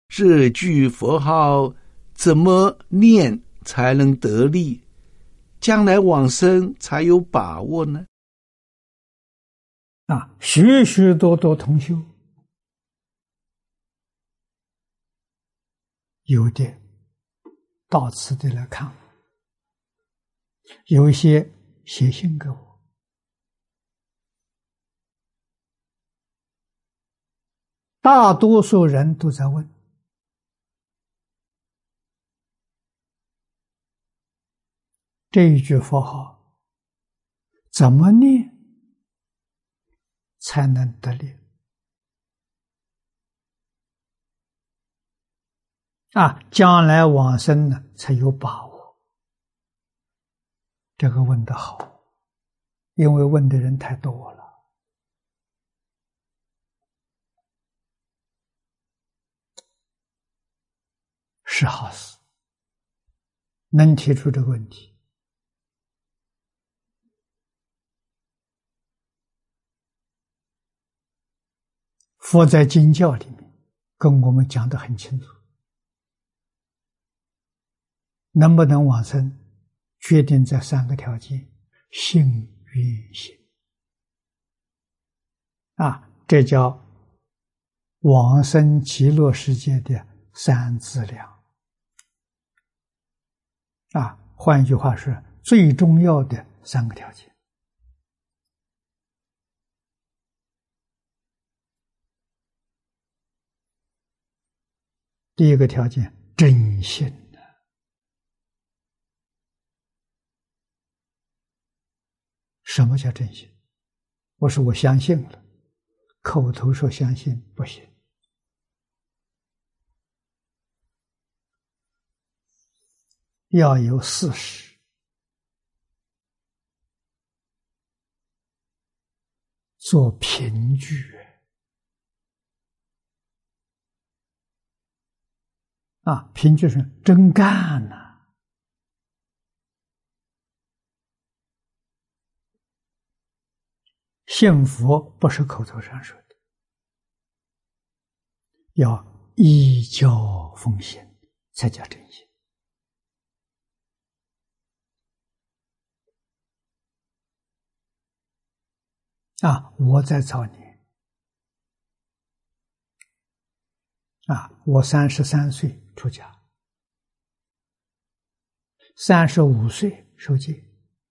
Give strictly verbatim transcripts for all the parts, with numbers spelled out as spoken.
这句佛号怎么念才能得力，将来往生才有把握呢？ 啊，许许多多同修，有的到此地来看我，有一些写信给我，大多数人都在问，这一句佛号怎么念才能得力？啊，将来往生呢才有把握。这个问得好，因为问的人太多了。是好事，能提出这个问题。佛在经教里面跟我们讲得很清楚，能不能往生，决定在三个条件：信、愿、行。啊，这叫往生极乐世界的三资粮。啊，换一句话说，最重要的三个条件。第一个条件，真信。什么叫真信？我说我相信了，口头说相信不行，要有事实，做凭据。啊，凭据是真干呐、啊！信佛不是口头上说的，要依教奉行才叫真信。啊，我在早年，啊，我三十三岁出家，三十五岁受戒，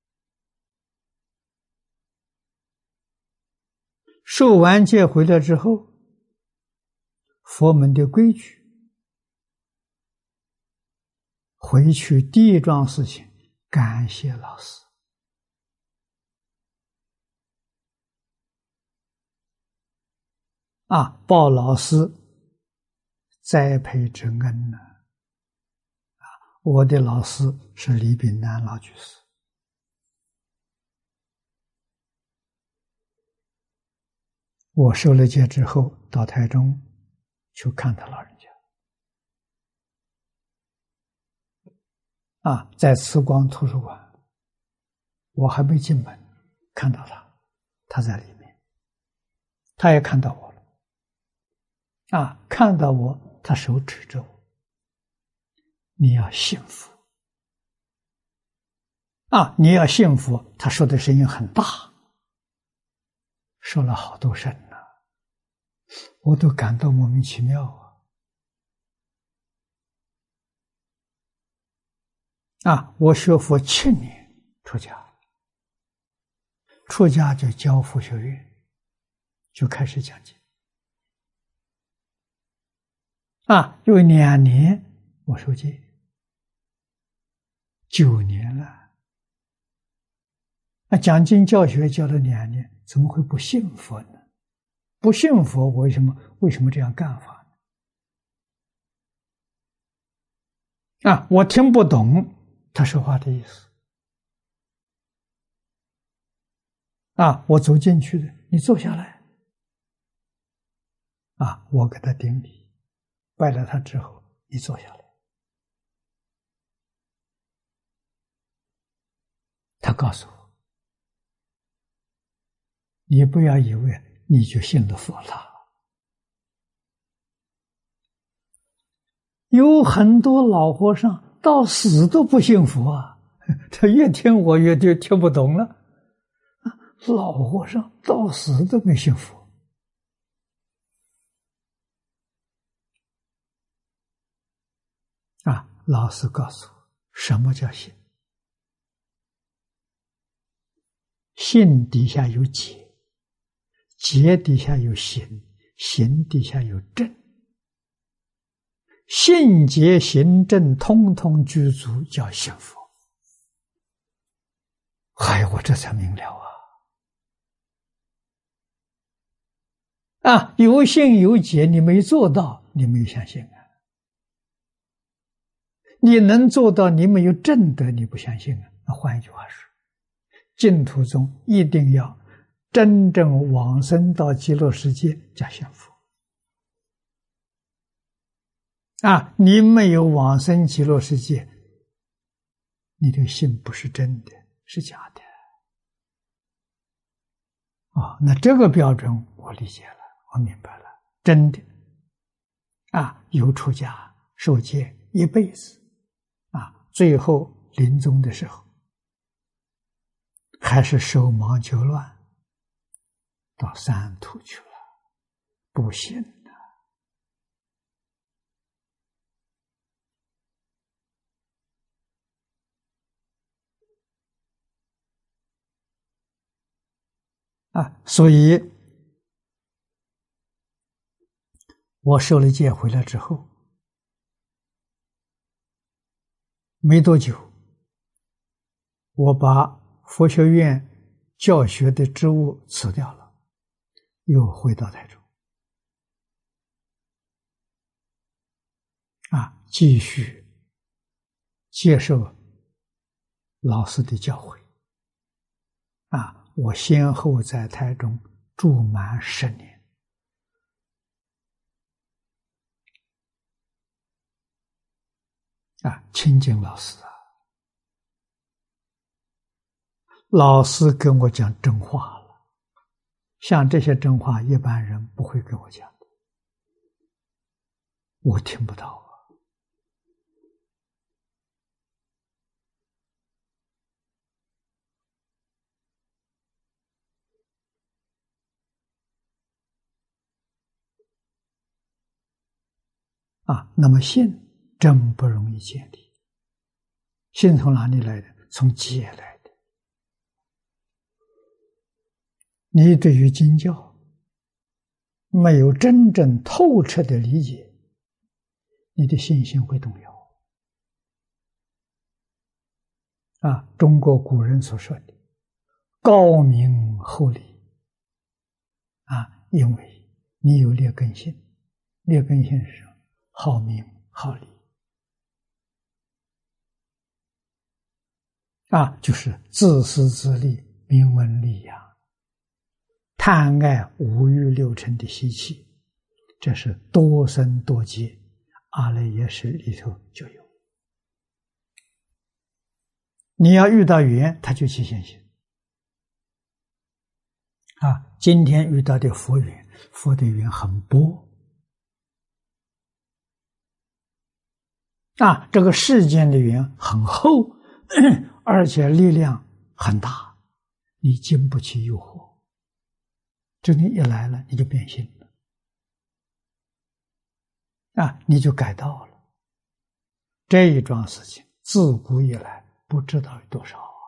受完戒回来之后，佛门的规矩，回去第一桩事情，感谢老师。啊，报老师栽培之恩呢、啊！我的老师是李炳南老居士。我受了戒之后，到台中去看他老人家。啊，在慈光图书馆，我还没进门，看到他，他在里面，他也看到我。啊，看到我，他手指着我，你要信佛。啊，你要信佛，他说的声音很大，说了好多声呢，我都感到莫名其妙啊！啊，我学佛七年出家，出家就教佛学院，就开始讲经。啊，有两年我受戒，九年了。那讲经教学教了两年，怎么会不信佛呢？不信佛，我为什么为什么这样干法呢？啊，我听不懂他说话的意思。啊，我走进去的，你坐下来。啊，我给他顶礼。拜了他之后，你坐下来。他告诉我，你不要以为你就信了佛了， 有很多老和尚到死都不信佛啊，他越听我越就听不懂了。老和尚到死都没信佛啊！老师告诉我，什么叫信？信底下有解，解底下有行，行底下有正，信解行正通通具足，叫信佛。哎，我这才明了啊！啊，有信有解，你没做到，你没相信啊。你能做到，你没有正德，你不相信啊。那换一句话说，净土中一定要真正往生到极乐世界，叫信佛啊！你没有往生极乐世界，你的信不是真的，是假的啊！那这个标准我理解了，我明白了，真的啊，有出家受戒一辈子啊，最后临终的时候还是手忙脚乱到三途去了，不行的啊！所以我受了戒回来之后没多久，我把佛学院教学的职务辞掉了，又回到台州啊，继续接受老师的教诲啊。我先后在台中住满十年啊，亲近老师啊，老师跟我讲真话了，像这些真话一般人不会跟我讲的，我听不到啊。啊，那么信真不容易建立，信从哪里来的？从戒来的。你对于经教没有真正透彻的理解，你的信心会动摇啊。中国古人所说的高明厚礼啊，因为你有劣根性，劣根性是什么？好名好利啊，就是自私自利、名闻利养、贪爱五欲六尘的习气，这是多生多劫阿赖耶识里头就有。你要遇到缘，他就起现行啊。今天遇到的佛缘，佛的缘很薄啊，这个世间的缘很厚，而且力量很大，你经不起诱惑，这你一来了，你就变心了啊，你就改道了。这一桩事情自古以来不知道有多少啊，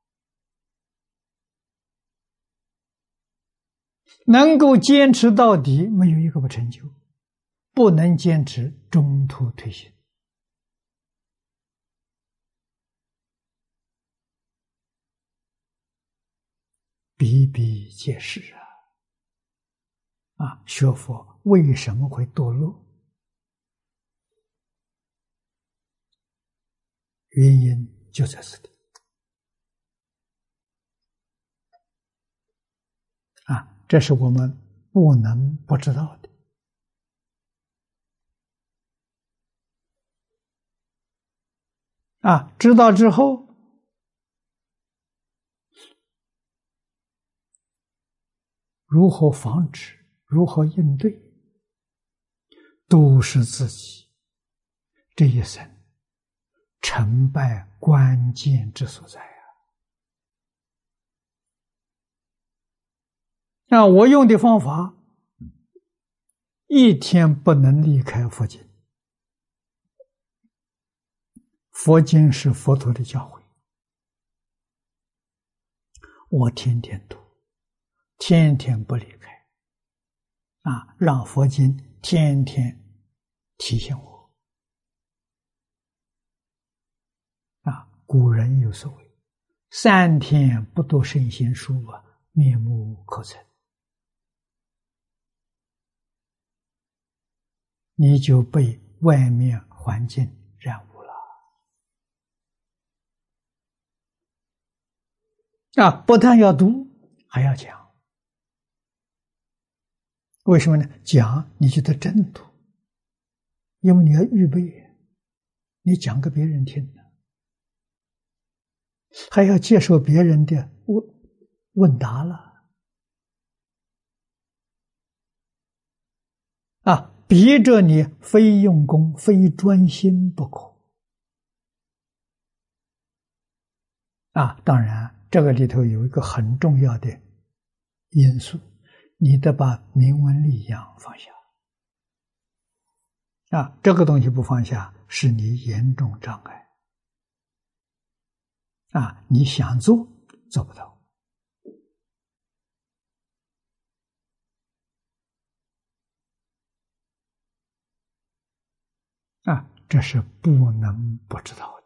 能够坚持到底，没有一个不成就；不能坚持，中途退行。比比皆是啊！啊，学佛为什么会堕落？原因就在这里啊！这是我们不能不知道的啊！知道之后，如何防止，如何应对，都是自己这一生成败关键之所在啊！那我用的方法，一天不能离开佛经。佛经是佛陀的教诲，我天天读，天天不离开，啊，让佛经天天提醒我。啊，古人有所谓，三天不读圣贤书啊，面目可憎。你就被外面环境染污了。啊，不但要读，还要讲。为什么呢？讲你就得真读，因为你要预备，你讲给别人听的，还要接受别人的问问答了。啊，逼着你非用功、非专心不可。啊，当然。这个里头有一个很重要的因素，你得把名闻利养放下。啊，这个东西不放下，是你严重障碍。啊，你想做做不到。啊，这是不能不知道的。